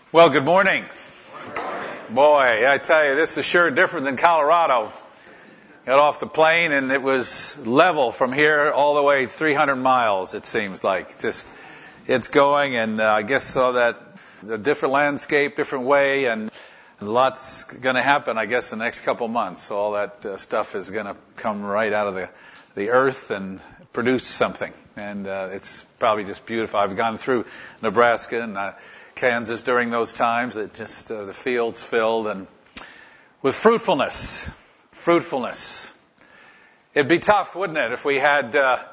Well, good morning. Boy, I tell you, this is sure different than Colorado. Got off the plane and it was level from here all the way 300 miles, it seems like. It's going, and I guess saw that the different landscape, different way, and lots going to happen, I guess, in the next couple months. All that stuff is going to come right out of the earth and produce something. And it's probably just beautiful. I've gone through Nebraska and Kansas during those times. It just the fields filled and with fruitfulness. It'd be tough, wouldn't it, if we had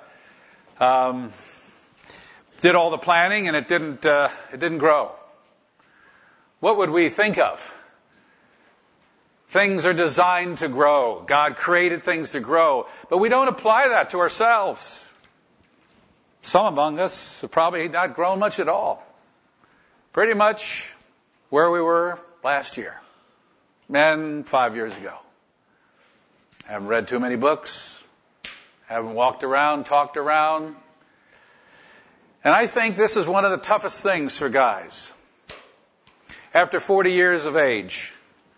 did all the planning and it didn't grow? What would we think of? Things are designed to grow. God created things to grow, but we don't apply that to ourselves. Some among us have probably not grown much at all. Pretty much where we were last year and 5 years ago. Haven't read too many books. Haven't walked around, talked around. And I think this is one of the toughest things for guys. After 40 years of age,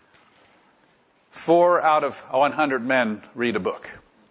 4 out of 100 men read a book.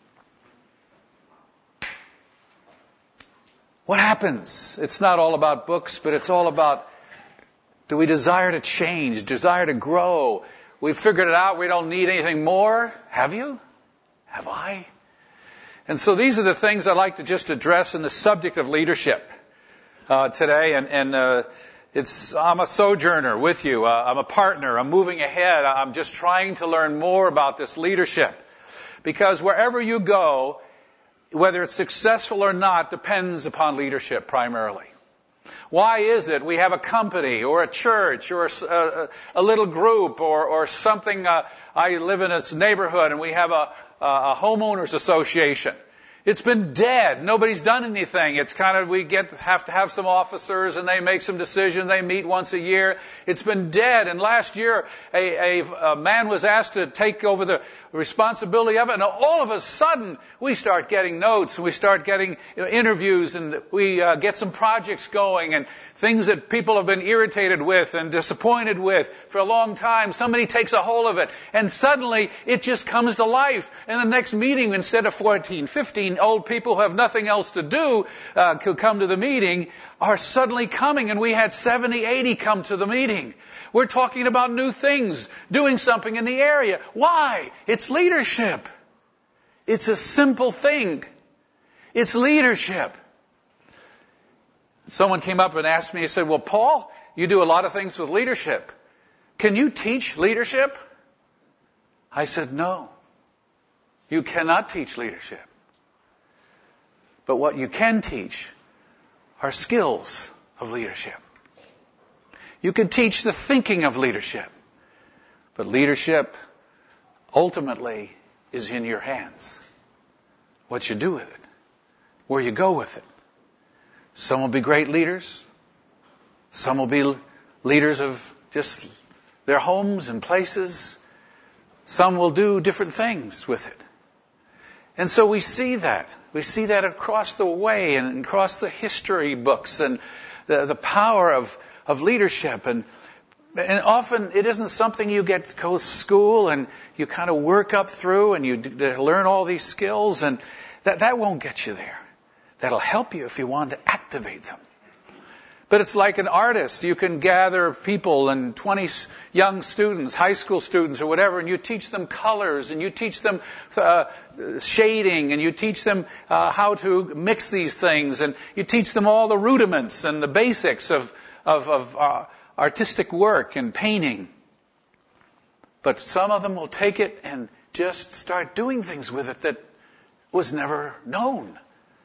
What happens? It's not all about books, but it's all about, do we desire to change, desire to grow? We've figured it out. We don't need anything more. Have you? Have I? And so these are the things I'd like to just address in the subject of leadership today. And I'm a sojourner with you. I'm a partner. I'm moving ahead. I'm just trying to learn more about this leadership. Because wherever you go, whether it's successful or not, depends upon leadership primarily. Why is it we have a company or a church or a little group or something? I live in this neighborhood and we have a homeowners association. It's been dead. Nobody's done anything. It's kind of, have to have some officers and they make some decisions. They meet once a year. It's been dead. And last year, a man was asked to take over the responsibility of it. And all of a sudden, we start getting notes and we start getting interviews and we get some projects going and things that people have been irritated with and disappointed with for a long time. Somebody takes a hold of it and suddenly it just comes to life. And the next meeting, instead of 14, 15 old people who have nothing else to do could come to the meeting, are suddenly coming, and we had 70, 80 come to the meeting. We're talking about new things, doing something in the area. Why? It's leadership. It's a simple thing. It's leadership. Someone came up and asked me, he said, well, Paul, you do a lot of things with leadership. Can you teach leadership? I said, no. You cannot teach leadership. But what you can teach are skills of leadership. You can teach the thinking of leadership. But leadership ultimately is in your hands. What you do with it. Where you go with it. Some will be great leaders. Some will be leaders of just their homes and places. Some will do different things with it. And so we see that. We see that across the way and across the history books and the power of leadership. And often it isn't something you go to school and you kind of work up through and you learn all these skills, and that won't get you there. That'll help you if you want to activate them. But it's like an artist. You can gather people and 20 young students, high school students or whatever, and you teach them colors and you teach them shading and you teach them how to mix these things, and you teach them all the rudiments and the basics of artistic work and painting. But some of them will take it and just start doing things with it that was never known.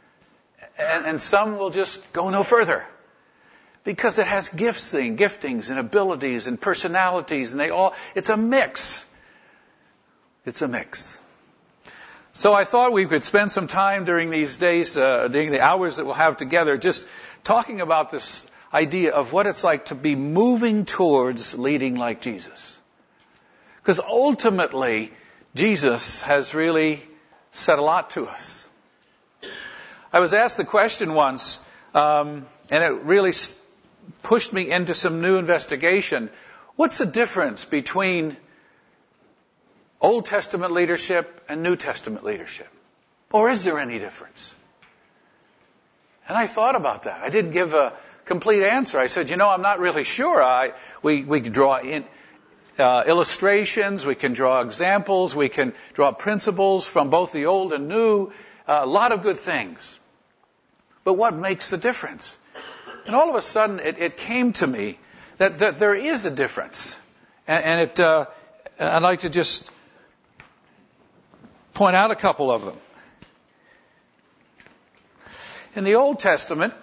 And some will just go no further. Because it has giftings and abilities and personalities, and it's a mix. It's a mix. So I thought we could spend some time during these days, during the hours that we'll have together, just talking about this idea of what it's like to be moving towards leading like Jesus. Because ultimately, Jesus has really said a lot to us. I was asked the question once, and it really pushed me into some new investigation. What's the difference between Old Testament leadership and New Testament leadership? Or is there any difference? And I thought about that. I didn't give a complete answer. I said, I'm not really sure. We can draw in illustrations, we can draw examples, we can draw principles from both the old and new, a lot of good things. But what makes the difference? And all of a sudden it came to me that there is a difference. And I'd like to just point out a couple of them. In the Old Testament,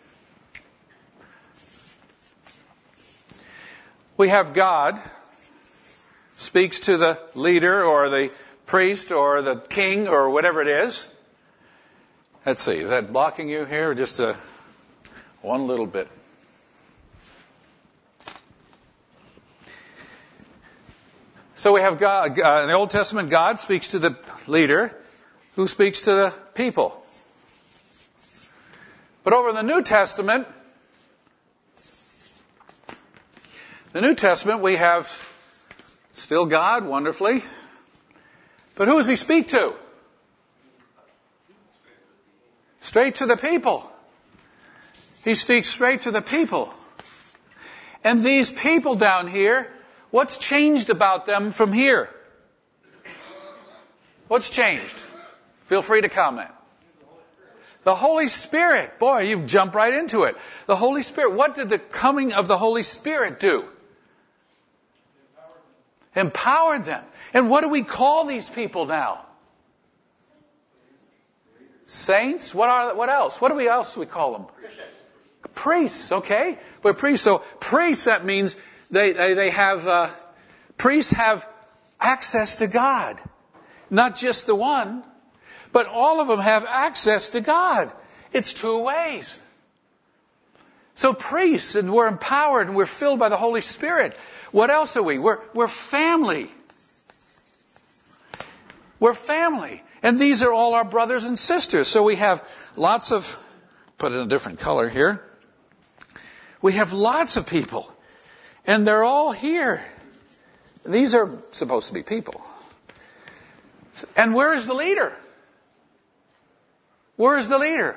we have God speaks to the leader or the priest or the king or whatever it is. Let's see, is that blocking you here? Just one little bit. So we have God, in the Old Testament, God speaks to the leader who speaks to the people. But over in the New Testament, we have still God, wonderfully. But who does he speak to? Straight to the people. He speaks straight to the people. And these people down here, what's changed about them from here? What's changed? Feel free to comment. The Holy Spirit. Boy, you jump right into it. The Holy Spirit. What did the coming of the Holy Spirit do? Empowered them. And what do we call these people now? Saints? What else? What else do we call them? Priests, okay? We're priests. So priests, that means they have, priests have access to God. Not just the one, but all of them have access to God. It's two ways. So priests, and we're empowered and we're filled by the Holy Spirit. What else are we? We're family. We're family. And these are all our brothers and sisters. So we have lots of, put it in a different color here. We have lots of people. And they're all here. These are supposed to be people. And where is the leader? Where is the leader?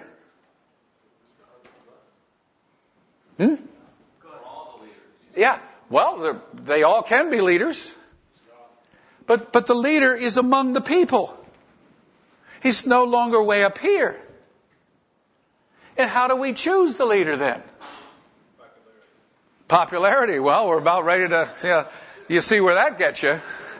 Yeah. Well, they all can be leaders. But the leader is among the people. He's no longer way up here. And how do we choose the leader then? Popularity. Well, we're about ready to see. You see where that gets you.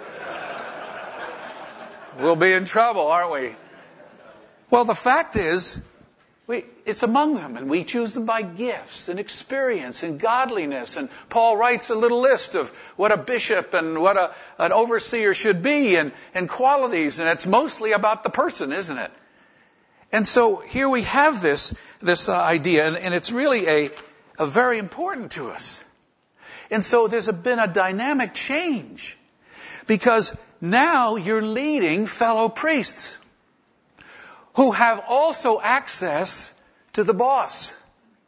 We'll be in trouble, aren't we? Well, the fact is, it's among them, and we choose them by gifts and experience and godliness. And Paul writes a little list of what a bishop and what an overseer should be and qualities, and it's mostly about the person, isn't it? And so here we have this idea, and it's really a very important to us. And so there's been a dynamic change, because now you're leading fellow priests who have also access to the boss.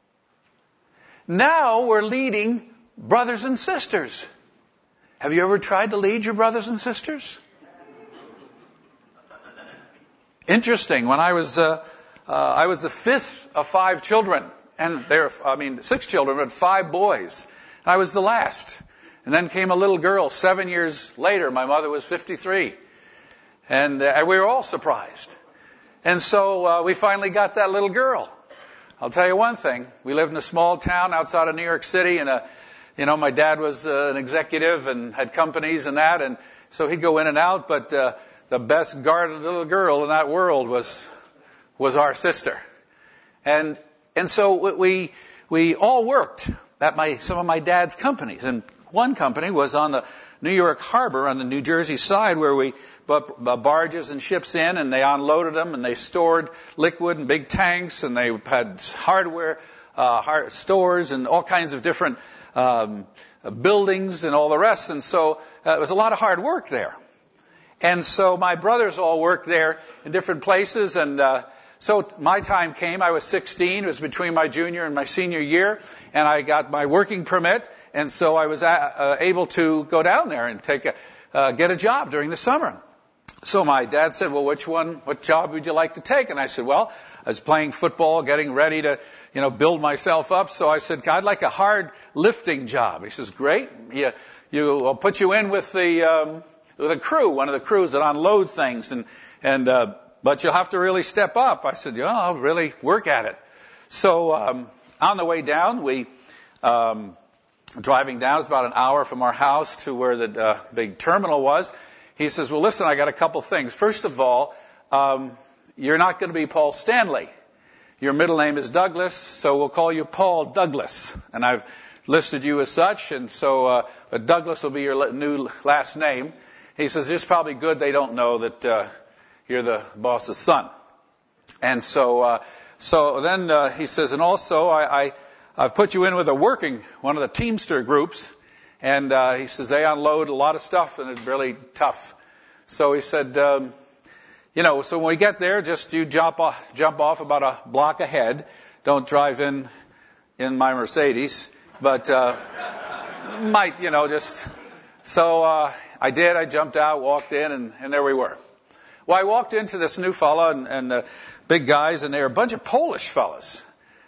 Now we're leading brothers and sisters. Have you ever tried to lead your brothers and sisters? Interesting. When I was the fifth of 5 children, and 6 children, but 5 boys. I was the last. And then came a little girl 7 years later. My mother was 53. And we were all surprised. And so we finally got that little girl. I'll tell you one thing. We lived in a small town outside of New York City, and my dad was an executive and had companies and that, and so he'd go in and out. But the best guarded little girl in that world was our sister, and so we all worked at some of my dad's companies, and one company was on the New York Harbor on the New Jersey side, where we put barges and ships in, and they unloaded them, and they stored liquid in big tanks, and they had hardware stores and all kinds of different buildings and all the rest. And so it was a lot of hard work there. And so my brothers all worked there in different places, and So my time came. I was 16. It was between my junior and my senior year, and I got my working permit, and so I was able to go down there and get a job during the summer. So my dad said, well, what job would you like to take? And I said, well, I was playing football, getting ready to, build myself up. So I said, I'd like a hard lifting job. He says, great. I'll put you in with the crew, one of the crews that unload things, but you'll have to really step up. I said, yeah, I'll really work at it. So on the way down, driving down, it's about an hour from our house to where the big terminal was. He says, well, listen, I got a couple things. First of all, you're not going to be Paul Stanley. Your middle name is Douglas, so we'll call you Paul Douglas. And I've listed you as such, and so but Douglas will be your new last name. He says, it's probably good they don't know that you're the boss's son. And so then he says, and also I've put you in with one of the Teamster groups, and he says they unload a lot of stuff and it's really tough. So he said, so when we get there, just you jump off about a block ahead. Don't drive in my Mercedes, but might, just. So I did. I jumped out, walked in, and there we were. Well, I walked into this new fella and big guys, and they were a bunch of Polish fellas.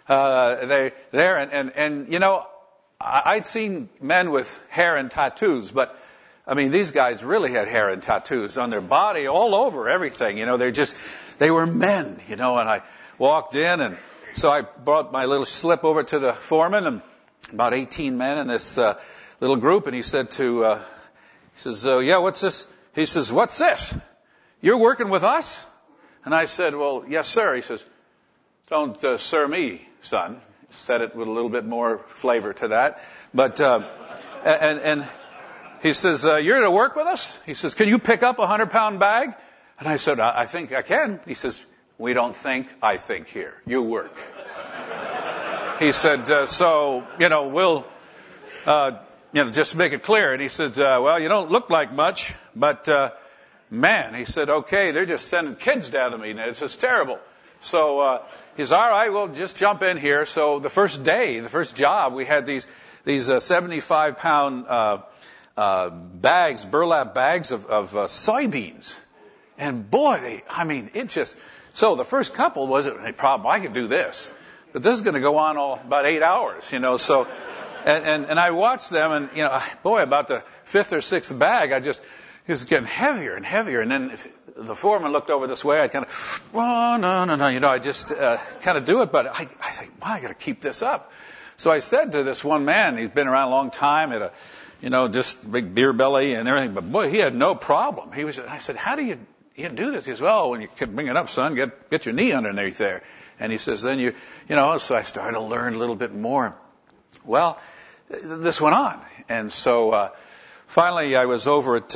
I'd seen men with hair and tattoos, but I mean, these guys really had hair and tattoos on their body, all over everything. They were men, and I walked in, and so I brought my little slip over to the foreman, and about 18 men in this little group, and he said yeah, what's this? He says, what's this? You're working with us? And I said, well, yes, sir. He says, don't sir me, son. Said it with a little bit more flavor to that. But, and he says, you're to work with us? He says, can you pick up a 100-pound bag? And I said, I think I can. He says, we don't think, I think here. You work. He said, we'll, just make it clear. And he said, well, you don't look like much, but, man, he said, okay, they're just sending kids down to me. And it's just terrible. So he says, all right, well, just jump in here. So the first job, we had these 75-pound burlap bags of soybeans. And boy, so the first couple wasn't a problem. I could do this. But this is going to go on about 8 hours, so, and I watched them, and, about the fifth or sixth bag, it was getting heavier and heavier. And then the foreman looked over this way. I'd kind of, oh, no. I just kind of do it. But I think, wow, I got to keep this up. So I said to this one man, he's been around a long time, had just big beer belly and everything. But boy, he had no problem. I said, how do you do this? He says, well, when you bring it up, son, get your knee underneath there. And he says, then so I started to learn a little bit more. Well, this went on. And so, finally, I was over at,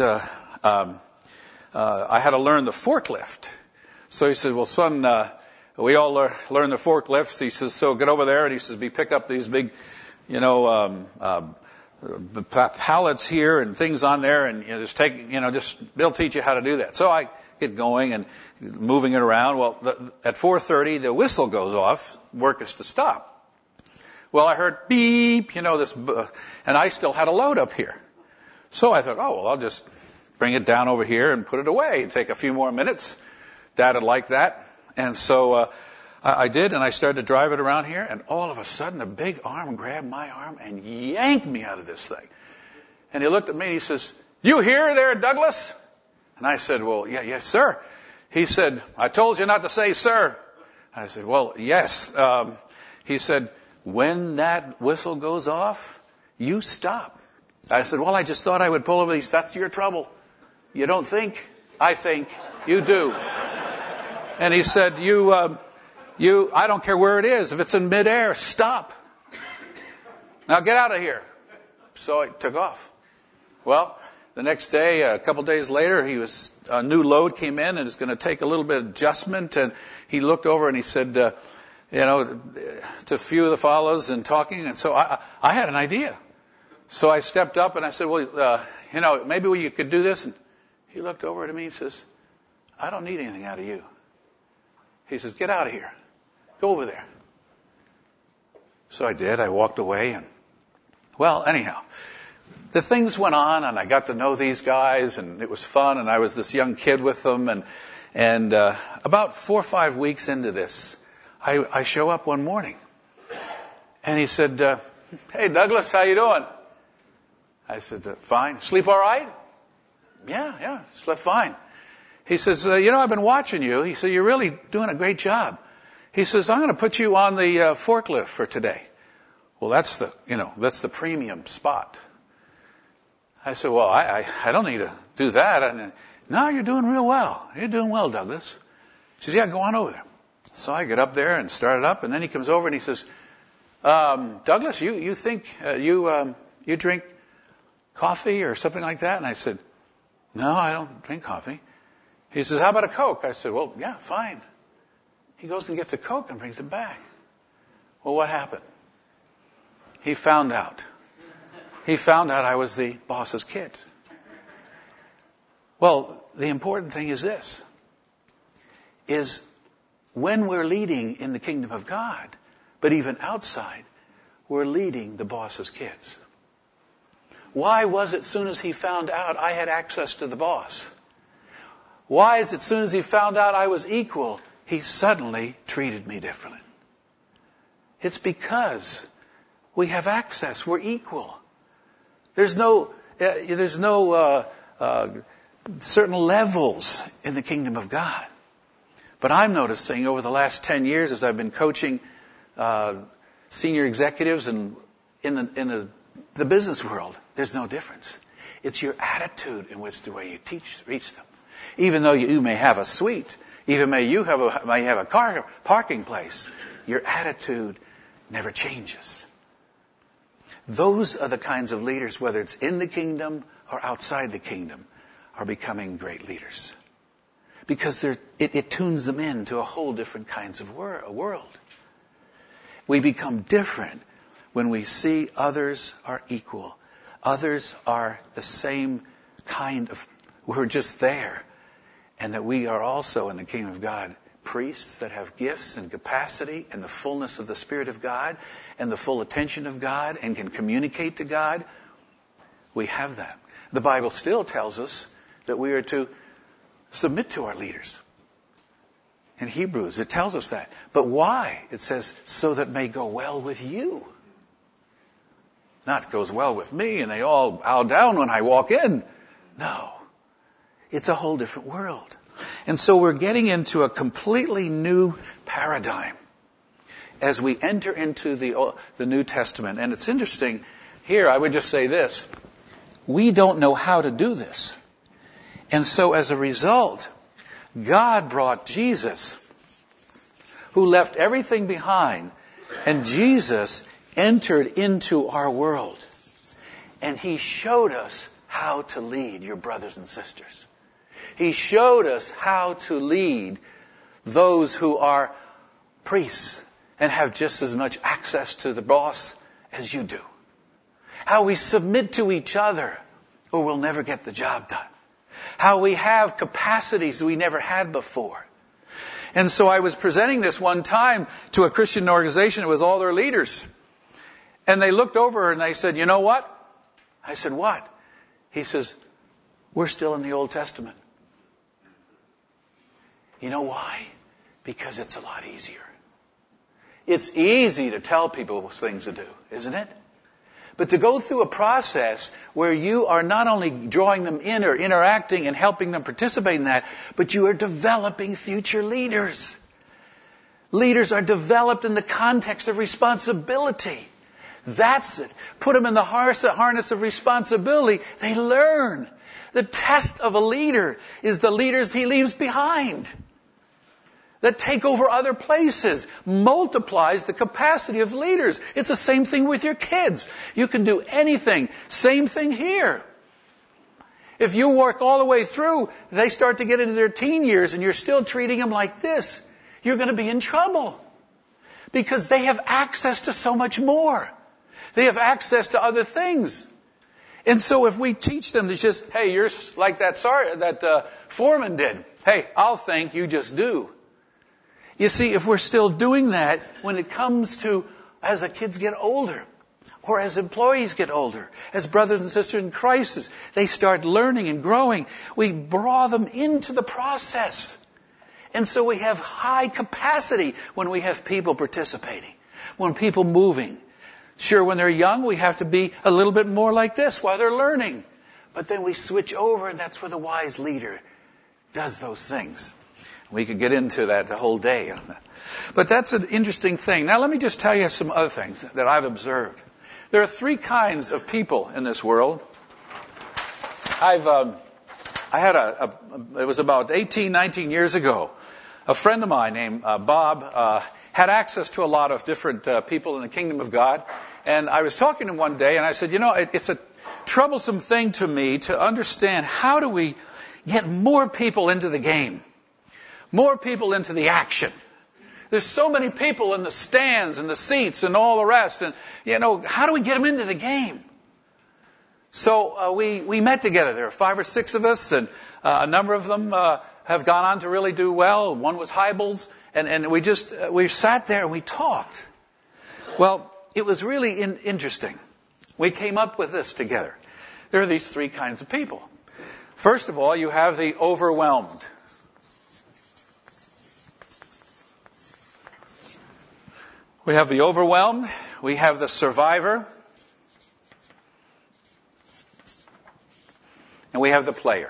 I had to learn the forklift. So he said, well, son, we all learn the forklifts. He says, so get over there. And he says, we pick up these big, pallets here and things on there, and they'll teach you how to do that. So I get going and moving it around. Well, at 4:30, the whistle goes off. Work is to stop. Well, I heard beep, and I still had a load up here. So I thought, oh, well, I'll just bring it down over here and put it away and take a few more minutes. Dad would like that. And so I did, and I started to drive it around here, and all of a sudden a big arm grabbed my arm and yanked me out of this thing. And he looked at me and he says, you here there, Douglas? And I said, well, yes, sir. He said, I told you not to say sir. I said, well, yes. He said, when that whistle goes off, you stop. I said, well, I just thought I would pull over these. That's your trouble. You don't think? I think. You do. And he said, I don't care where it is. If it's in midair, stop. Now get out of here. So I took off. Well, the next day, a couple days later, a new load came in, and it's going to take a little bit of adjustment. And he looked over and he said, to a few of the fellows and talking. And so I had an idea. So I stepped up and I said, well, maybe you could do this. And he looked over at me and says, I don't need anything out of you. He says, get out of here. Go over there. So I did. I walked away and, well, anyhow, the things went on and I got to know these guys and it was fun and I was this young kid with them and about 4 or 5 weeks into this, I show up one morning and he said, hey, Douglas, how you doing? I said, fine. Sleep all right? Yeah, slept fine. He says, I've been watching you. He said, you're really doing a great job. He says, I'm going to put you on the forklift for today. Well, that's the premium spot. I said, well, I don't need to do that. No, you're doing real well. You're doing well, Douglas. He says, yeah, go on over there. So I get up there and started up, and then he comes over and he says, Douglas, you think you drink coffee or something like that? And I said, no, I don't drink coffee. He says, how about a Coke? I said, well, yeah, fine. He goes and gets a Coke and brings it back. Well, what happened? He found out. He found out I was the boss's kid. Well, the important thing is this, is when we're leading in the kingdom of God, but even outside, we're leading the boss's kids. Why was it as soon as he found out I had access to the boss? Why is it as soon as he found out I was equal, he suddenly treated me differently? It's because we have access. We're equal. There's no certain levels in the kingdom of God. But I'm noticing over the last 10 years as I've been coaching senior executives and in the business world, there's no difference. It's your attitude in which the way you reach them. Even though you may have a suite, even may you have a car parking place, your attitude never changes. Those are the kinds of leaders, whether it's in the kingdom or outside the kingdom, are becoming great leaders. Because it tunes them into a whole different kinds of world. We become different when we see others are equal. Others are the same kind of, we're just there. And that we are also in the kingdom of God priests that have gifts and capacity and the fullness of the Spirit of God and the full attention of God and can communicate to God. We have that. The Bible still tells us that we are to submit to our leaders. In Hebrews, it tells us that. But why? It says, so that it may go well with you. Not goes well with me and they all bow down when I walk in. No. It's a whole different world. And so we're getting into a completely new paradigm as we enter into the New Testament. And it's interesting, here I would just say this. We don't know how to do this. And so as a result, God brought Jesus, who left everything behind, and Jesus entered into our world. And He showed us how to lead your brothers and sisters. He showed us how to lead those who are priests and have just as much access to the boss as you do. How we submit to each other or we'll never get the job done. How we have capacities we never had before. And so I was presenting this one time to a Christian organization with all their leaders. And they looked over and they said, you know what? I said, what? He says, we're still in the Old Testament. You know why? Because it's a lot easier. It's easy to tell people things to do, isn't it? But to go through a process where you are not only drawing them in or interacting and helping them participate in that, but you are developing future leaders. Leaders are developed in the context of responsibility. That's it. Put them in the harness of responsibility. They learn. The test of a leader is the leaders he leaves behind that take over other places, multiplies the capacity of leaders. It's the same thing with your kids. You can do anything. Same thing here. If you work all the way through, they start to get into their teen years and you're still treating them like this, you're going to be in trouble. Because they have access to so much more. They have access to other things. And so if we teach them to just, hey, you're like that foreman did. Hey, I'll think, you just do. You see, if we're still doing that when it comes to as the kids get older, or as employees get older, as brothers and sisters in Christ, they start learning and growing, we draw them into the process. And so we have high capacity when we have people participating, when people moving. Sure, when they're young, we have to be a little bit more like this while they're learning. But then we switch over, and that's where the wise leader does those things. We could get into that the whole day on that. But that's an interesting thing. Now let me just tell you some other things that I've observed. There are three kinds of people in this world. It was about 18, 19 years ago. A friend of mine named Bob had access to a lot of different people in the kingdom of God. And I was talking to him one day, and I said, it's a troublesome thing to me to understand how do we get more people into the game, more people into the action. There's so many people in the stands and the seats and all the rest. And, how do we get them into the game? So we met together. There were 5 or 6 of us, and a number of them have gone on to really do well. One was Hybels, and we sat there and we talked. Well, it was really interesting. We came up with this together. There are these 3 kinds of people. First of all, you have the overwhelmed. We have the overwhelmed, we have the survivor, and we have the player.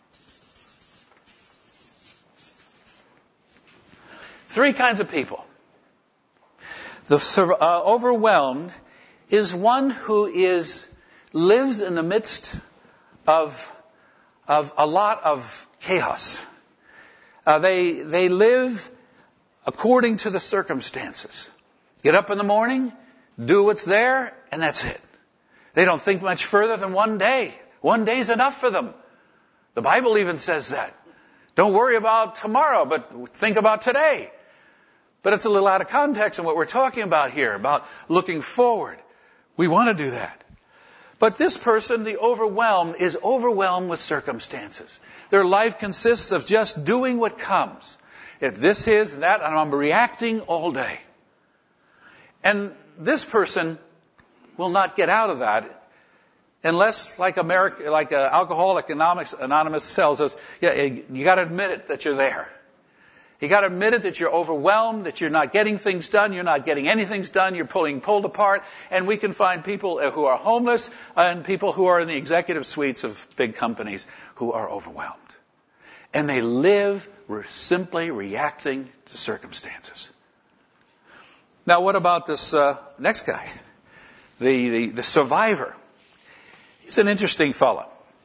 3 kinds of people. The overwhelmed is one who lives in the midst of a lot of chaos. They live according to the circumstances. Get up in the morning, do what's there, and that's it. They don't think much further than one day. One day's enough for them. The Bible even says that. Don't worry about tomorrow, but think about today. But it's a little out of context in what we're talking about here, about looking forward. We want to do that. But this person, the overwhelmed, is overwhelmed with circumstances. Their life consists of just doing what comes. If this is that, and I'm reacting all day. And this person will not get out of that unless, like Alcoholics Anonymous tells us, you got to admit it that you're there. You got to admit it that you're overwhelmed, that you're not getting things done, you're not getting anything done, you're pulled apart. And we can find people who are homeless and people who are in the executive suites of big companies who are overwhelmed. And they live simply reacting to circumstances. Now, what about this next guy, the survivor? He's an interesting fellow.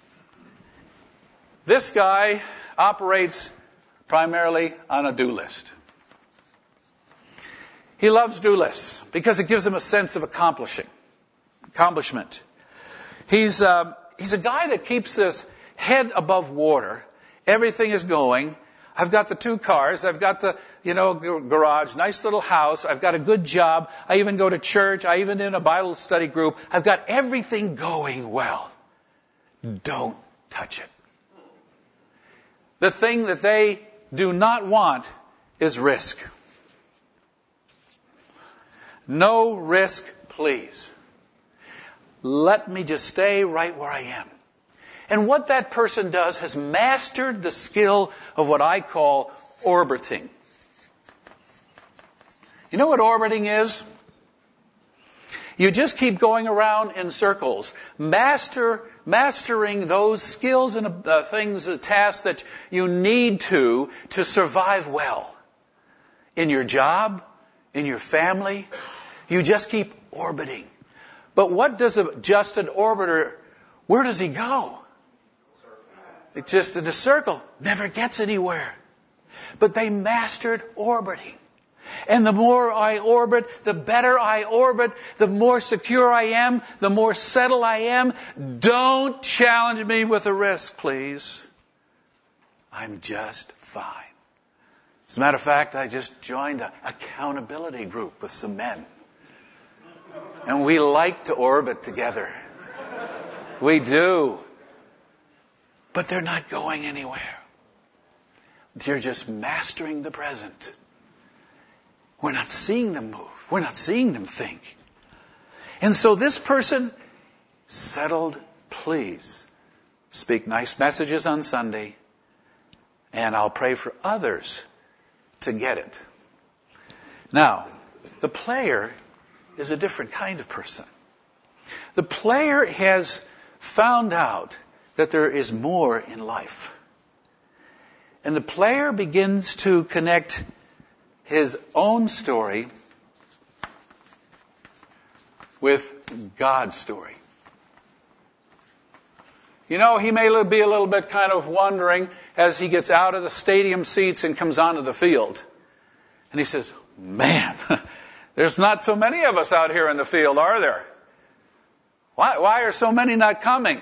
This guy operates primarily on a do list. He loves do lists because it gives him a sense of accomplishment. He's a guy that keeps his head above water. Everything is going. I've got the 2 cars. I've got the, garage, nice little house. I've got a good job. I even go to church. I even in a Bible study group. I've got everything going well. Don't touch it. The thing that they do not want is risk. No risk, please. Let me just stay right where I am. And what that person does has mastered the skill of what I call orbiting. You know what orbiting is? You just keep going around in circles, mastering those skills and things, tasks that you need to survive well. In your job, in your family, you just keep orbiting. But what does just an orbiter, where does he go? It's just in the circle, never gets anywhere. But they mastered orbiting. And the more I orbit, the better I orbit, the more secure I am, the more settled I am. Don't challenge me with a risk, please. I'm just fine. As a matter of fact, I just joined an accountability group with some men. And we like to orbit together. We do. But they're not going anywhere. They're just mastering the present. We're not seeing them move. We're not seeing them think. And so this person settled, please speak nice messages on Sunday, and I'll pray for others to get it. Now, the player is a different kind of person. The player has found out that there is more in life. And the player begins to connect his own story with God's story. You know, he may be a little bit kind of wondering as he gets out of the stadium seats and comes onto the field. And he says, man, there's not so many of us out here in the field, are there? Why are so many not coming?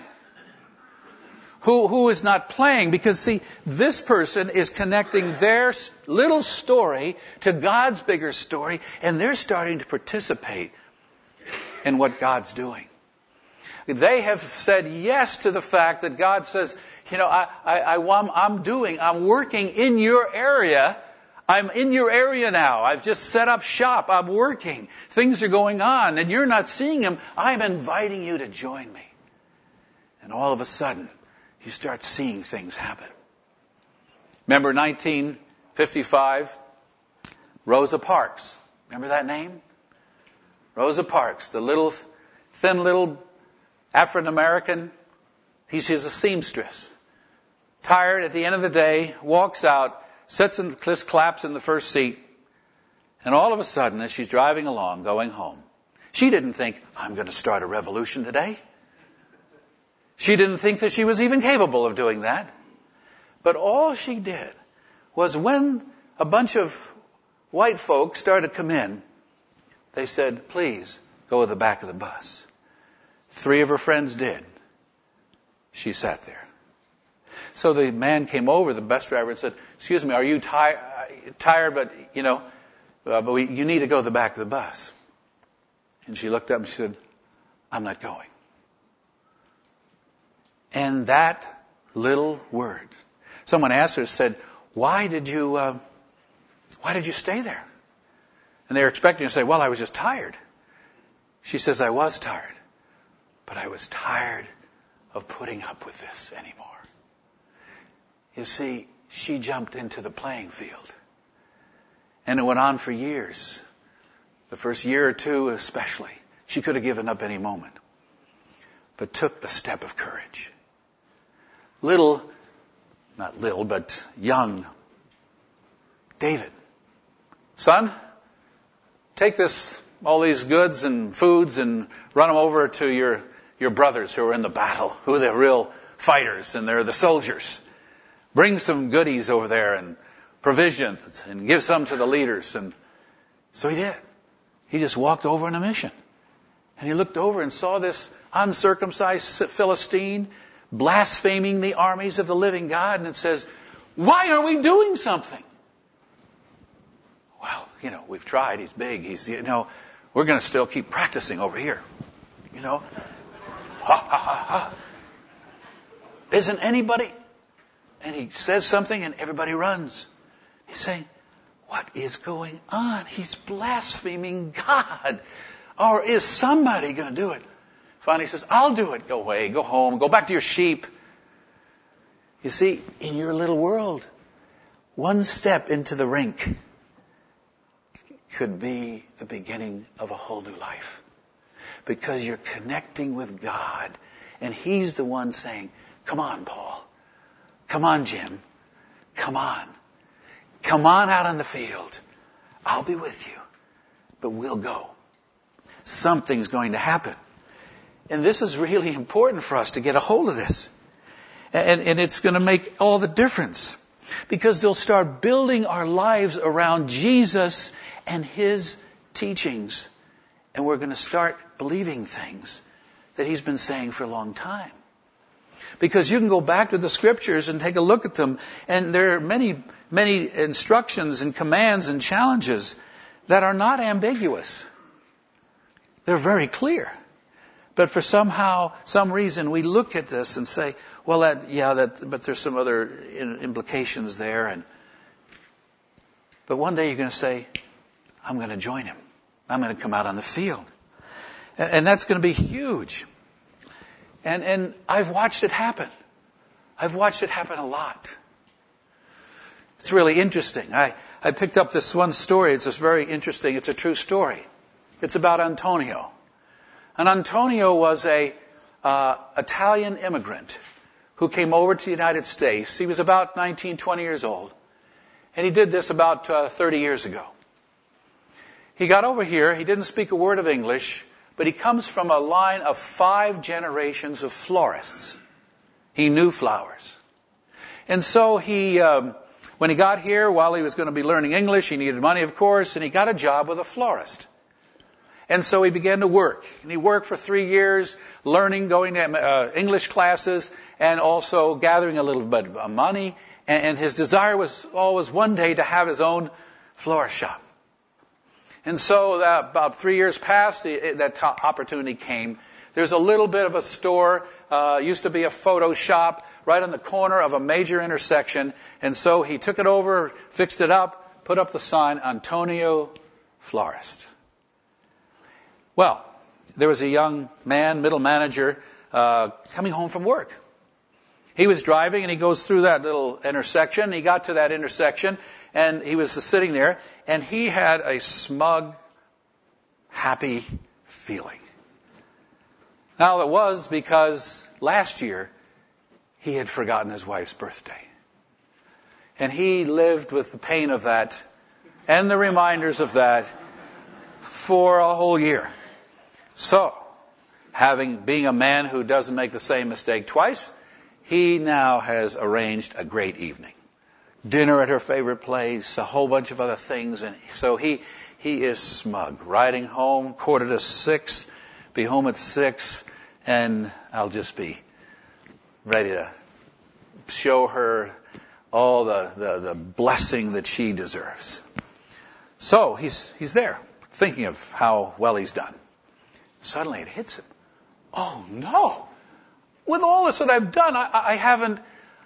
Who is not playing? Because see, this person is connecting their little story to God's bigger story, and they're starting to participate in what God's doing. They have said yes to the fact that God says, you know, I'm working in your area. I'm in your area now. I've just set up shop. I'm working. Things are going on, and you're not seeing them. I'm inviting you to join me. And all of a sudden, you start seeing things happen. Remember 1955? Rosa Parks. Remember that name? Rosa Parks, the thin little African-American. She's a seamstress. Tired at the end of the day, walks out, sits and just claps in the first seat. And all of a sudden, as she's driving along, going home, she didn't think, I'm going to start a revolution today. She didn't think that she was even capable of doing that. But all she did was when a bunch of white folks started to come in, they said, please, go to the back of the bus. 3 of her friends did. She sat there. So the man came over, the bus driver, and said, excuse me, are you tired, but, you need to go to the back of the bus. And she looked up and she said, I'm not going. And that little word. Someone asked her, said, why did you stay there? And they were expecting to say, well, I was just tired. She says, I was tired, but I was tired of putting up with this anymore. You see, she jumped into the playing field. And it went on for years. The first year or two especially. She could have given up any moment. But took a step of courage. Young David. Son, take all these goods and foods and run them over to your brothers who are in the battle, who are the real fighters and they're the soldiers. Bring some goodies over there and provisions and give some to the leaders. And so he did. He just walked over on a mission. And he looked over and saw this uncircumcised Philistine blaspheming the armies of the living God. And it says, why are we doing something? Well, we've tried. He's big. We're going to still keep practicing over here. Ha, ha, ha, ha. Isn't anybody? And he says something and everybody runs. He's saying, what is going on? He's blaspheming God. Or is somebody going to do it? Finally he says, I'll do it. Go away, go home, go back to your sheep. You see, in your little world, one step into the rink could be the beginning of a whole new life. Because you're connecting with God. And He's the one saying, come on, Paul. Come on, Jim. Come on. Come on out on the field. I'll be with you. But we'll go. Something's going to happen. And this is really important for us to get a hold of this. And it's going to make all the difference. Because they'll start building our lives around Jesus and His teachings. And we're going to start believing things that He's been saying for a long time. Because you can go back to the Scriptures and take a look at them. And there are many, many instructions and commands and challenges that are not ambiguous. They're very clear. But for some reason, we look at this and say, well, but there's some other implications there. But one day you're going to say, I'm going to join him. I'm going to come out on the field. And that's going to be huge. And I've watched it happen. I've watched it happen a lot. It's really interesting. I picked up this one story. It's just very interesting. It's a true story. It's about Antonio. And Antonio was a Italian immigrant who came over to the United States. He was about 19, 20 years old. And he did this about 30 years ago. He got over here. He didn't speak a word of English, but he comes from a line of 5 generations of florists. He knew flowers. And so he, when he got here, while he was going to be learning English, he needed money, of course, and he got a job with a florist. And so he began to work. And he worked for 3 years, learning, going to English classes, and also gathering a little bit of money. And his desire was always one day to have his own florist shop. And so about 3 years passed, that opportunity came. There's a little bit of a store, used to be a photo shop, right on the corner of a major intersection. And so he took it over, fixed it up, put up the sign, Antonio Florist. Well, there was a young man, middle manager, coming home from work. He was driving and he goes through that little intersection. He got to that intersection and he was sitting there and he had a smug, happy feeling. Now it was because last year he had forgotten his wife's birthday. And he lived with the pain of that and the reminders of that for a whole year. So, being a man who doesn't make the same mistake twice, he now has arranged a great evening. Dinner at her favorite place, a whole bunch of other things. And so he is smug. Riding home, 5:45, be home at 6, and I'll just be ready to show her all the blessing that she deserves. So he's there, thinking of how well he's done. Suddenly it hits him. Oh no! With all this that I've done, I haven't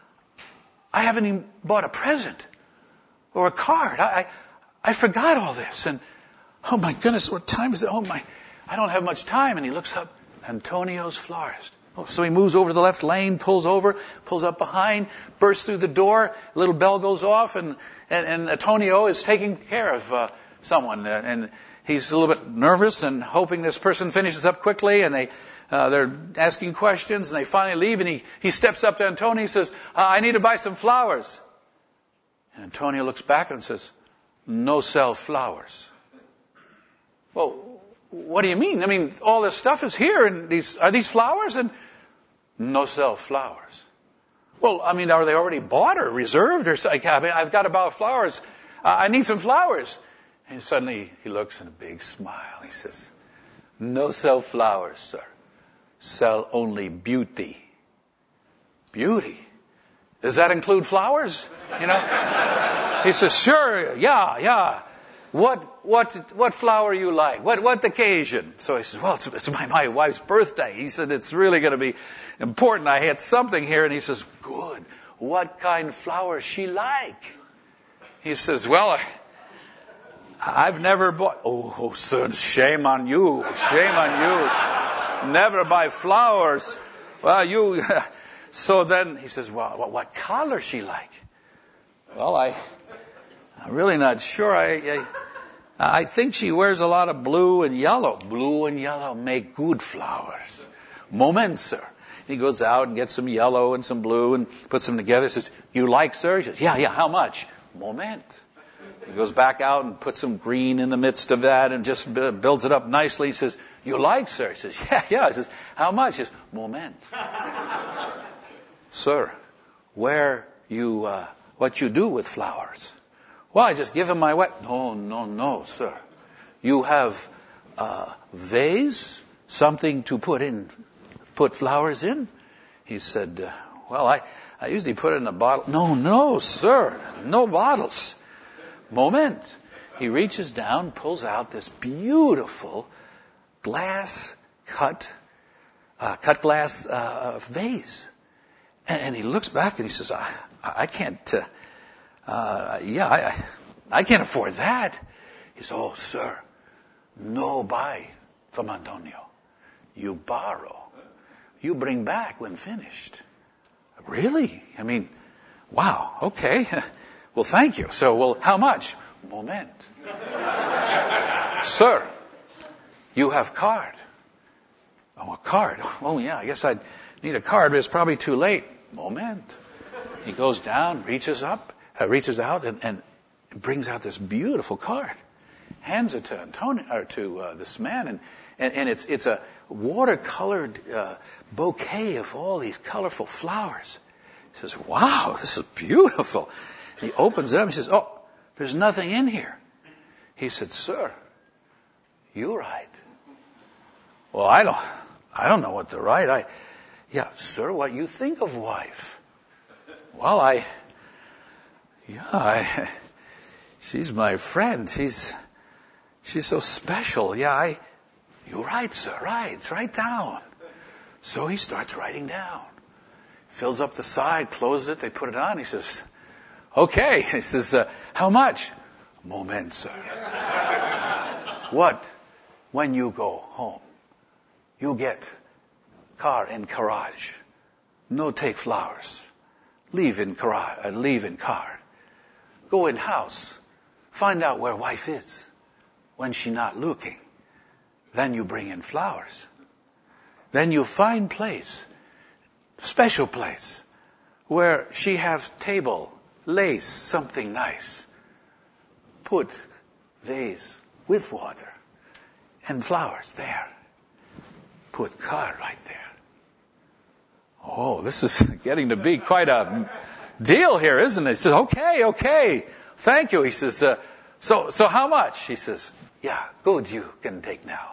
even bought a present or a card. I forgot all this. And oh my goodness, what time is it? I don't have much time. And he looks up, Antonio's Florist. Oh, so he moves over to the left lane, pulls up behind, bursts through the door, a little bell goes off, and Antonio is taking care of someone. And he's a little bit nervous and hoping this person finishes up quickly, and they're asking questions, and they finally leave, and he steps up to Antonio and says, I need to buy some flowers. And Antonio looks back and says, no sell flowers. Well, what do you mean? I mean, all this stuff is here, and are these flowers? And no sell flowers. Well, I mean, are they already bought or reserved? Or I've got to buy flowers. I need some flowers. And suddenly he looks and a big smile. He says, no sell flowers, sir. Sell only beauty. Beauty? Does that include flowers? You know? He says, sure, yeah. What flower you like? What occasion? So he says, well, it's my wife's birthday. He said, it's really going to be important. I had something here. And he says, good. What kind of flower she like? He says, well, I've never bought. Oh, sir, shame on you. Shame on you. Never buy flowers. Well, So then he says, well, what color she like? Well, I'm really not sure. I think she wears a lot of blue and yellow. Blue and yellow make good flowers. Moment, sir. He goes out and gets some yellow and some blue and puts them together. He says, you like, sir? He says, yeah, how much? Moment. He goes back out and puts some green in the midst of that and just builds it up nicely. He says, you like, sir? He says, yeah. He says, how much? He says, moment. Sir, what you do with flowers? Well, I just give him my wife. No, sir. You have a vase, something to put flowers in? He said, well, I usually put it in a bottle. No, sir. No bottles. Moment. He reaches down, pulls out this beautiful cut glass vase. And he looks back and he says, I can't afford that. He said, oh, sir, no buy from Antonio. You borrow. You bring back when finished. Really? I mean, wow, okay. Well, thank you. So, well, how much? Moment. Sir, you have card. Oh, a card. Oh, yeah, I guess I'd need a card, but it's probably too late. Moment. He goes down, reaches out, and brings out this beautiful card. Hands it to Antonio, or to this man, and it's a watercolored bouquet of all these colorful flowers. He says, wow, this is beautiful. He opens it up and he says, oh, there's nothing in here. He said, sir, you write. Well, I don't know what to write. Yeah, sir, what you think of wife? Well, she's my friend. She's so special. Yeah, you write, sir, write down. So he starts writing down. Fills up the side, closes it, they put it on. He says, okay. He says, how much? Moment, sir. What? When you go home, you get car in garage. No take flowers. Leave in car. Go in house. Find out where wife is. When she not looking. Then you bring in flowers. Then you find place, special place, where she have table, lace, something nice. Put vase with water and flowers there. Put card right there. Oh, this is getting to be quite a deal here, isn't it? He says, okay, thank you. He says, so how much? He says, yeah, good, you can take now.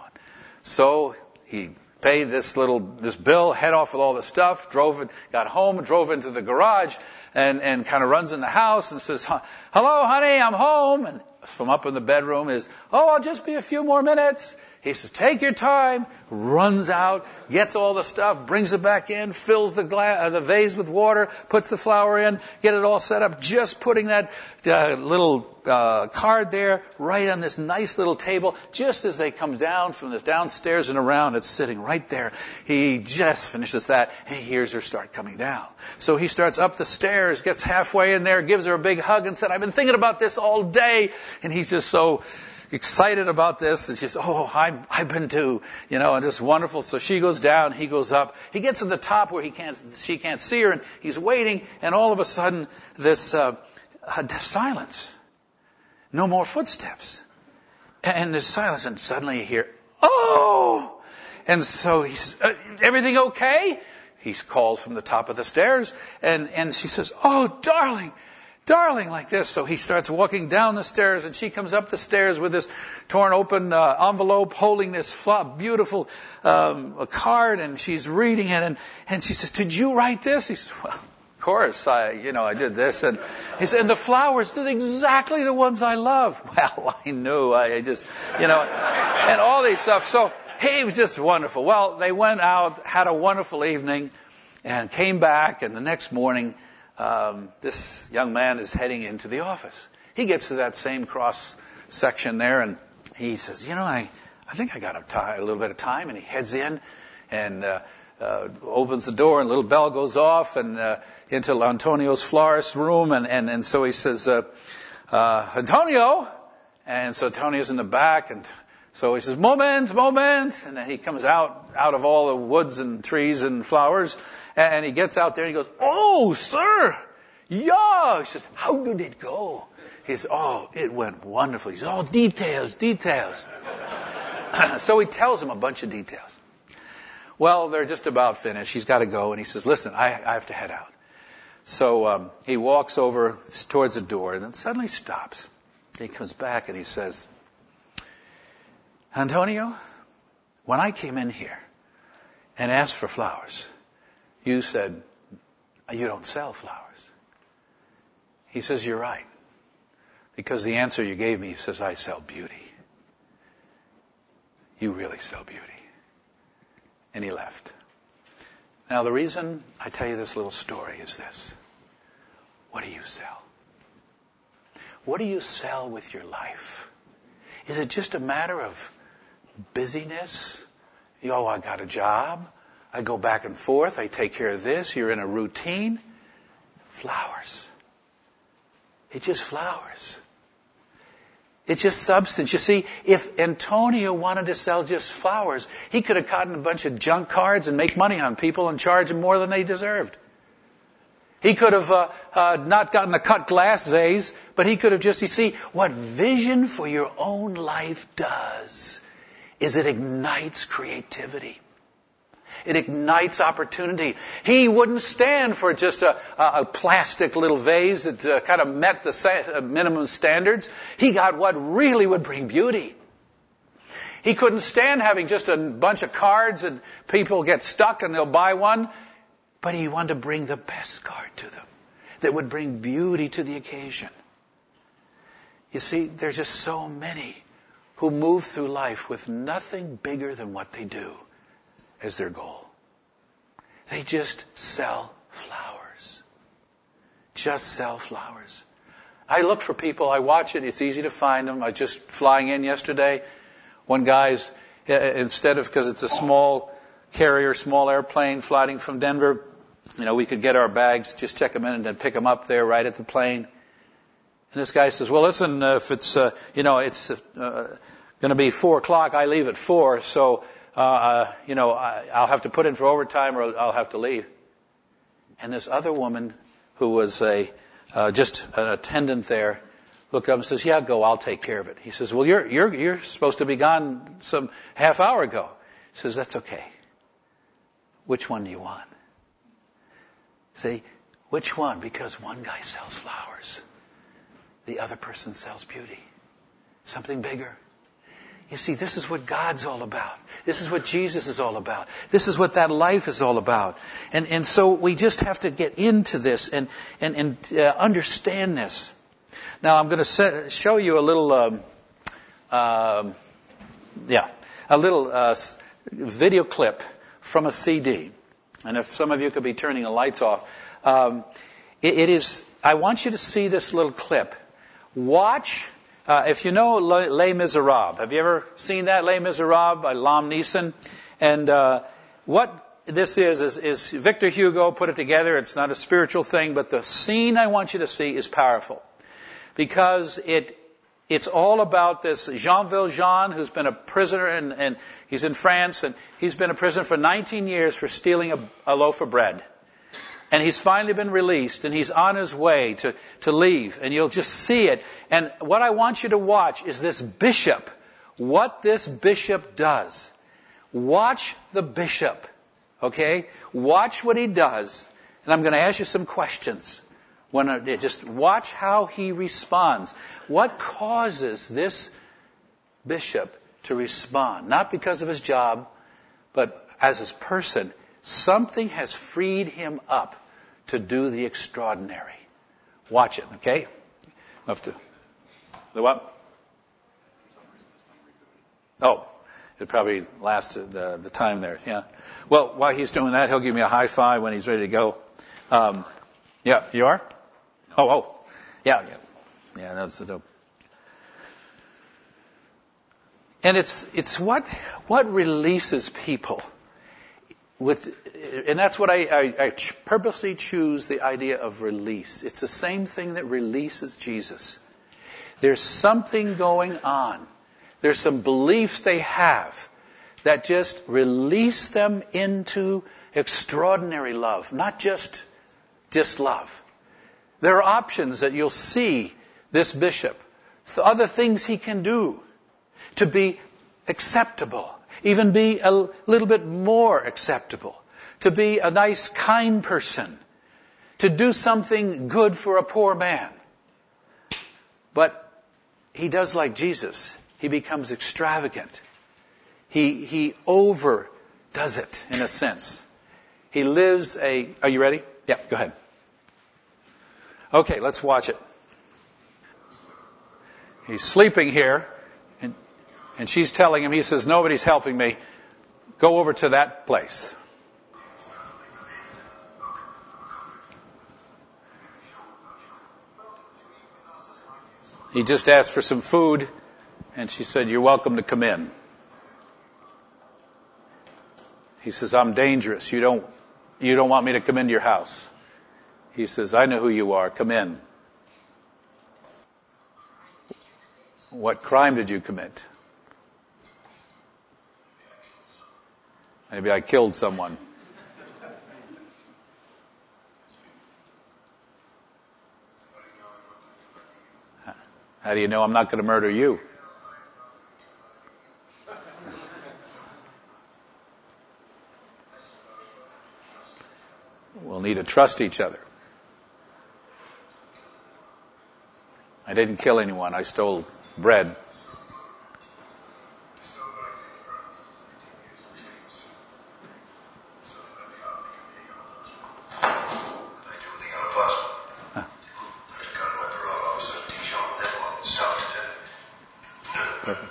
So he paid this bill, head off with all the stuff, got home, drove into the garage, and kind of runs in the house and says, hello, honey, I'm home. And from up in the bedroom is, oh, I'll just be a few more minutes. He says, take your time, runs out, gets all the stuff, brings it back in, fills the vase with water, puts the flower in, get it all set up, just putting that little card there right on this nice little table. Just as they come down from the downstairs and around, it's sitting right there. He just finishes that, and he hears her start coming down. So he starts up the stairs, gets halfway in there, gives her a big hug and said, I've been thinking about this all day. And he's just so excited about this. And she says, oh, I've been too, and it's wonderful. So she goes down, he goes up. He gets to the top where she can't see her, and he's waiting, and all of a sudden, this silence. No more footsteps. And there's silence, and suddenly you hear, oh! And so he's, everything okay? He calls from the top of the stairs, and she says, oh, darling, like this. So he starts walking down the stairs, and she comes up the stairs with this torn open envelope holding this beautiful card, and she's reading it, and she says, did you write this? He says, well, of course, I did this. And he said, and the flowers, they're exactly the ones I love. Well, I knew, I just, and all these stuff. So he was just wonderful. Well, they went out, had a wonderful evening, and came back, and the next morning, this young man is heading into the office. He gets to that same cross section there, and he says, I think I got a little bit of time. And he heads in and opens the door, and a little bell goes off, and into Antonio's florist room. And so he says, Antonio. And so Antonio's in the back, and so he says, moment. And then he comes out of all the woods and trees and flowers, and he gets out there and he goes, oh, sir, yeah. He says, how did it go? He says, oh, it went wonderful. He says, oh, details. So he tells him a bunch of details. Well, they're just about finished. He's got to go, and he says, listen, I have to head out. So he walks over towards the door, and then suddenly stops. He comes back, and he says, Antonio, when I came in here and asked for flowers, you said, you don't sell flowers. He says, you're right. Because the answer you gave me, he says, I sell beauty. You really sell beauty. And he left. Now, the reason I tell you this little story is this. What do you sell? What do you sell with your life? Is it just a matter of busyness? I got a job. I go back and forth. I take care of this. You're in a routine. Flowers. It's just flowers. It's just substance. You see, if Antonio wanted to sell just flowers, he could have gotten a bunch of junk cards and make money on people and charge them more than they deserved. He could have not gotten a cut glass vase, but he could have just, you see, what vision for your own life does is it ignites creativity. It ignites opportunity. He wouldn't stand for just a plastic little vase that kind of met the minimum standards. He got what really would bring beauty. He couldn't stand having just a bunch of cards and people get stuck and they'll buy one. But he wanted to bring the best card to them that would bring beauty to the occasion. You see, there's just so many who move through life with nothing bigger than what they do as their goal. They just sell flowers. Just sell flowers. I look for people. I watch it. It's easy to find them. I was just flying in yesterday. One guy's, instead of, because it's a small carrier, small airplane flying from Denver, we could get our bags, just check them in and then pick them up there right at the plane. And this guy says, well, listen, if it's, it's going to be 4 o'clock, I leave at 4, so I'll have to put in for overtime or I'll have to leave. And this other woman who was just an attendant there looked up and says, yeah, go, I'll take care of it. He says, well, you're supposed to be gone some half hour ago. He says, that's okay. Which one do you want? See, which one? Because one guy sells flowers. The other person sells beauty. Something bigger. You see, this is what God's all about. This is what Jesus is all about. This is what that life is all about. And so we just have to get into this and understand this. Now I'm going to show you a little, video clip from a CD. And if some of you could be turning the lights off, it is. I want you to see this little clip. Watch. If you know Les Miserables, have you ever seen that, Les Miserables by Liam Neeson? And what this is Victor Hugo put it together. It's not a spiritual thing, but the scene I want you to see is powerful. Because it's all about this Jean Valjean, who's been a prisoner, and he's in France, and he's been a prisoner for 19 years for stealing a loaf of bread. And he's finally been released, and he's on his way to leave. And you'll just see it. And what I want you to watch is this bishop, what this bishop does. Watch the bishop, okay? Watch what he does. And I'm going to ask you some questions. Just watch how he responds. What causes this bishop to respond? Not because of his job, but as his person. Something has freed him up to do the extraordinary. Watch it, okay? We'll have to. The what? Oh, it probably lasted the time there, yeah. Well, while he's doing that, he'll give me a high five when he's ready to go. Yeah, you are? Oh, yeah. Yeah, that's the dope. And it's what releases people. And that's what I purposely choose the idea of release. It's the same thing that releases Jesus. There's something going on. There's some beliefs they have that just release them into extraordinary love, not just love. There are options that you'll see this bishop, other things he can do to be acceptable, even be a little bit more acceptable, to be a nice, kind person, to do something good for a poor man. But he does like Jesus. He becomes extravagant. He overdoes it, in a sense. He lives are you ready? Yeah, go ahead. Okay, let's watch it. He's sleeping here, and she's telling him, he says, nobody's helping me. Go over to that place. He just asked for some food, And she said, "You're welcome to come in." He says, "I'm dangerous. You don't want me to come into your house." He says, "I know who you are. Come in." "What crime did you commit?" "Maybe I killed someone." "How do you know I'm not going to murder you?" "We'll need to trust each other." "I didn't kill anyone. I stole bread." Perfect.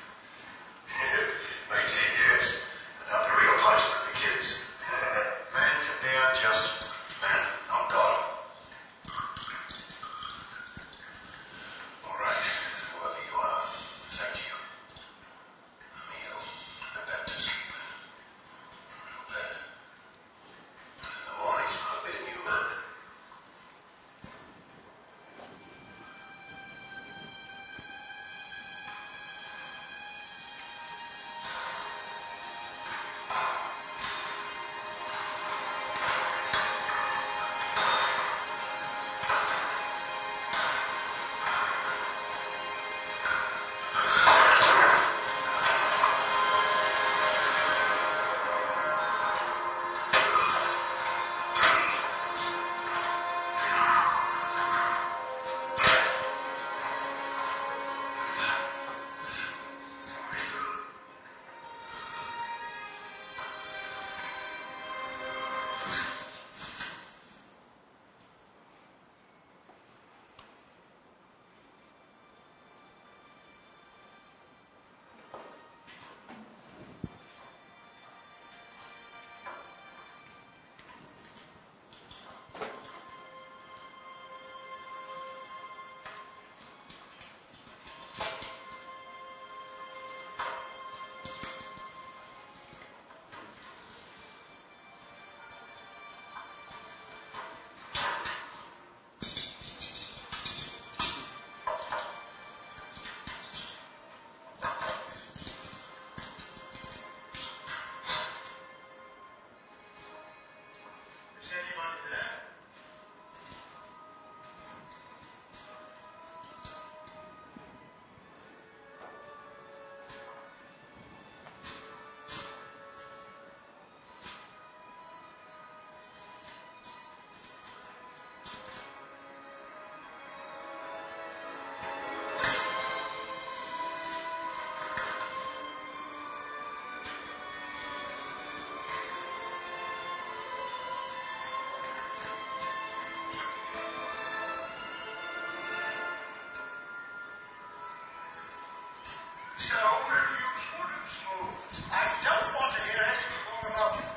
So refuse wouldn't move. I don't want to hear anything more about it.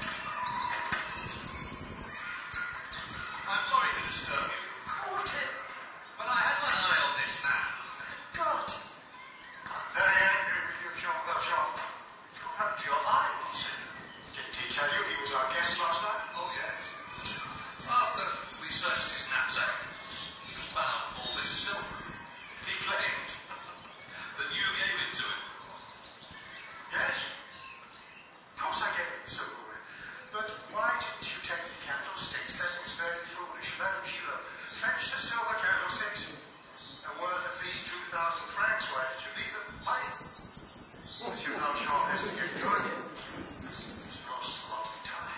I'm sorry to disturb you. Caught him. But I had my eye on this man. God. I'm very angry with you, Jean Valjean. What happened to your eye, Monseigneur? Didn't he tell you he was our guest last night? Oh, yes. After we searched his knapsack, we found all this silver. He claimed that you gave it to him. Yes. Of course I gave it the silverware. But why didn't you take the candlesticks? That was very foolish. Madame Gillot, fetch the silver candlesticks. They're worth at least 2,000 francs. Why did you leave them? Why? Monsieur Valjean has to get going. He's lost a lot of time.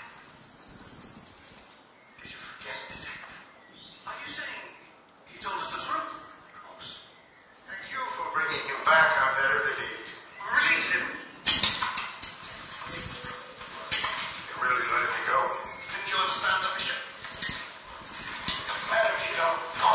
Did you forget, Detective? Are you saying he told us the truth? Of course. Thank you for bringing him back. I'm very relieved. Release him. You really let me go. Didn't you understand the mission? Madame Gillot,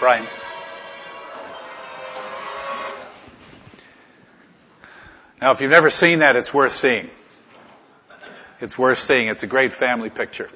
Brian. Now, if you've never seen that, it's worth seeing. It's worth seeing. It's a great family picture.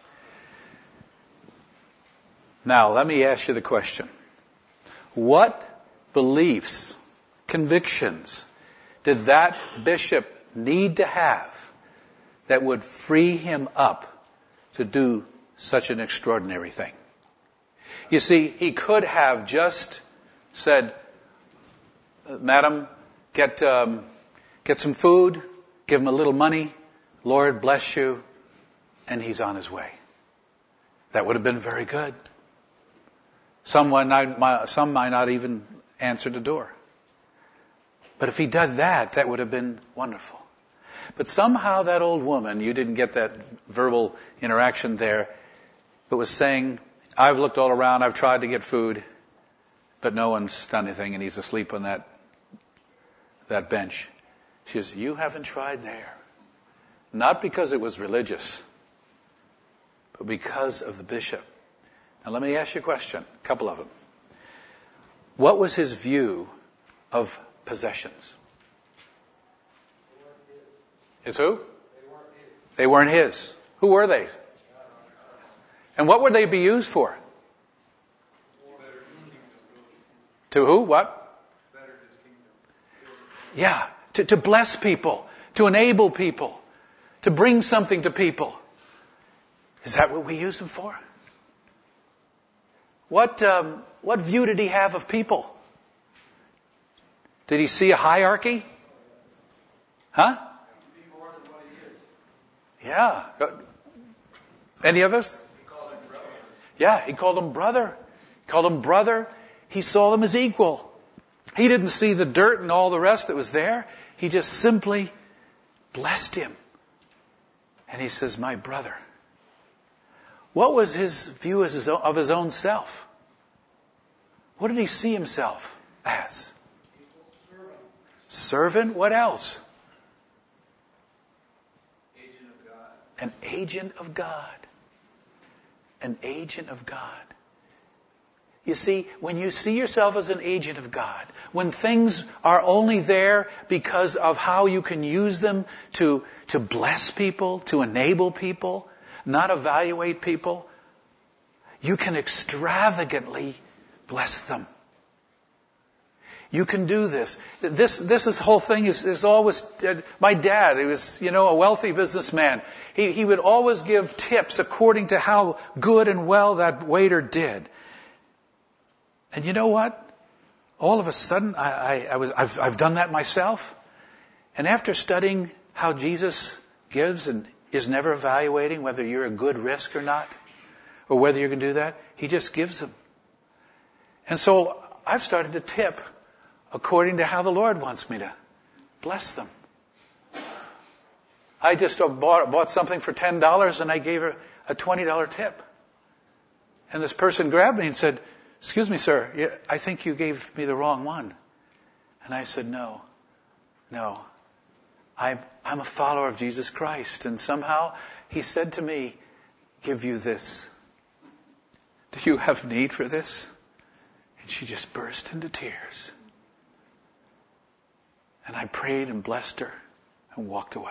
Now, let me ask you the question. What beliefs, convictions, did that bishop need to have that would free him up to do such an extraordinary thing? You see, he could have just said, Madam, get some food, give him a little money, Lord bless you, and he's on his way. That would have been very good. Some might not even answer the door. But if he did that, that would have been wonderful. But somehow that old woman, you didn't get that verbal interaction there, but was saying, I've looked all around, I've tried to get food, but no one's done anything, and he's asleep on that bench. She says, you haven't tried there. Not because it was religious, but because of the bishop. Now let me ask you a question, a couple of them. What was his view of possessions? His who? They weren't his. Who were they? And what would they be used for? To who? What? Yeah, to bless people, to enable people, to bring something to people. Is that what we use them for? What view did he have of people? Did he see a hierarchy? Huh? Yeah. Any of us? Yeah, he called him brother. He called him brother. He saw them as equal. He didn't see the dirt and all the rest that was there. He just simply blessed him. And he says, my brother. What was his view of his own self? What did he see himself as? Servant? What else? Agent of God. An agent of God. An agent of God. You see, when you see yourself as an agent of God, when things are only there because of how you can use them to bless people, to enable people, not evaluate people, you can extravagantly bless them. You can do this. This whole thing is always, my dad, he was, a wealthy businessman. He would always give tips according to how good and well that waiter did. And you know what? All of a sudden, I've done that myself. And after studying how Jesus gives and is never evaluating whether you're a good risk or not, or whether you can do that, he just gives them. And so I've started to tip according to how the Lord wants me to bless them. I just bought something for $10 and I gave her a $20 tip. And this person grabbed me and said, excuse me, sir, I think you gave me the wrong one. And I said, no, I'm a follower of Jesus Christ. And somehow he said to me, give you this. Do you have need for this? And she just burst into tears. And I prayed and blessed her and walked away.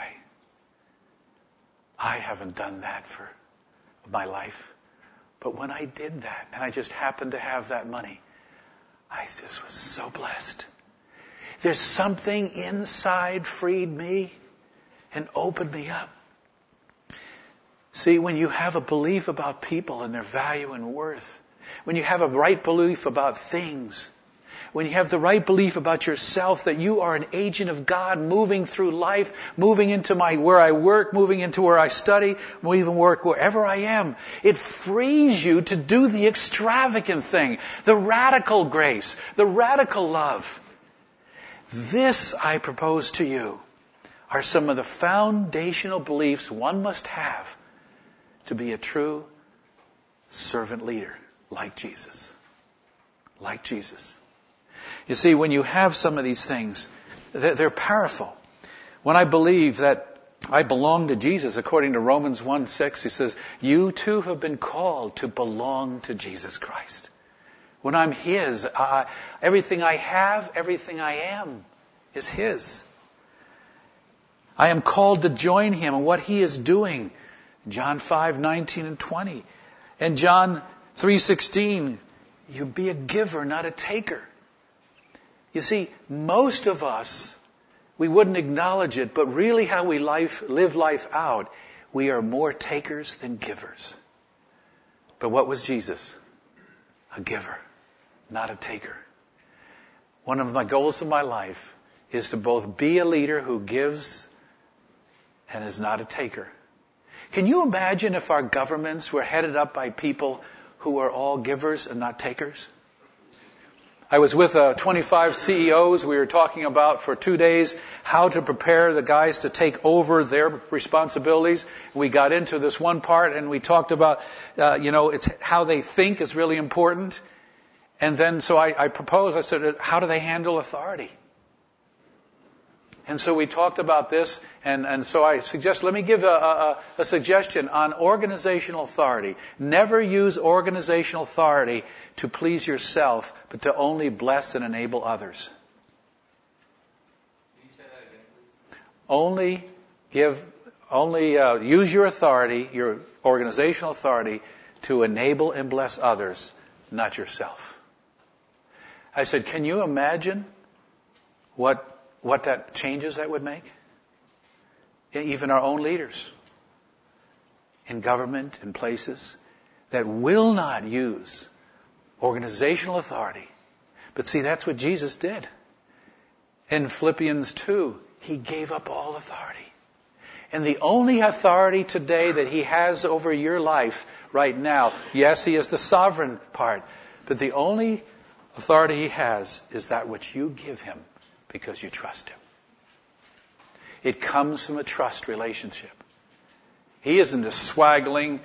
I haven't done that for my life. But when I did that, and I just happened to have that money, I just was so blessed. There's something inside freed me and opened me up. See, when you have a belief about people and their value and worth, when you have a right belief about things, when you have the right belief about yourself that you are an agent of God moving through life, moving into where I work, moving into where I study, moving work wherever I am, it frees you to do the extravagant thing, the radical grace, the radical love. This, I propose to you, are some of the foundational beliefs one must have to be a true servant leader like Jesus. Like Jesus. You see, when you have some of these things, they're powerful. When I believe that I belong to Jesus, according to Romans 1:6, he says, you too have been called to belong to Jesus Christ. When I'm His, everything I have, everything I am is His. I am called to join Him in what He is doing. John 5:19 and 20. And John 3:16, you be a giver, not a taker. You see, most of us, we wouldn't acknowledge it, but really how we live life out, we are more takers than givers. But what was Jesus? A giver, not a taker. One of my goals in my life is to both be a leader who gives and is not a taker. Can you imagine if our governments were headed up by people who are all givers and not takers? I was with 25 CEOs. We were talking about for 2 days how to prepare the guys to take over their responsibilities. We got into this one part and we talked about, it's how they think is really important. And then so I proposed, I said, how do they handle authority? And so we talked about this, and so I suggest, let me give a suggestion on organizational authority. Never use organizational authority to please yourself, but to only bless and enable others. Can you say that again, please? Use your authority, your organizational authority, to enable and bless others, not yourself. I said, can you imagine what that changes that would make? Even our own leaders in government, in places that will not use organizational authority. But see, that's what Jesus did. In Philippians 2, He gave up all authority. And the only authority today that He has over your life right now, yes, He is the sovereign part, but the only authority He has is that which you give Him because you trust Him. It comes from a trust relationship. He isn't a swaggling,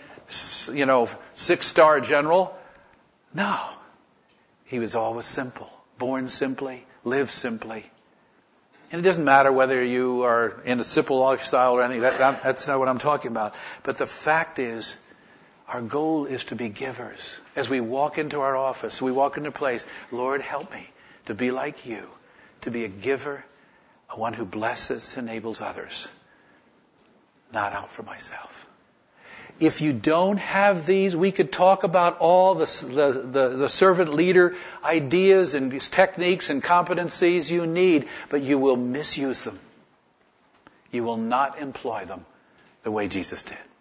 6-star general. No. He was always simple. Born simply, lived simply. And it doesn't matter whether you are in a simple lifestyle or anything. That's not what I'm talking about. But the fact is, our goal is to be givers. As we walk into our office, we walk into a place, Lord, help me to be like you. To be a giver, one who blesses, enables others, not out for myself. If you don't have these, we could talk about all the servant leader ideas and techniques and competencies you need, but you will misuse them. You will not employ them the way Jesus did.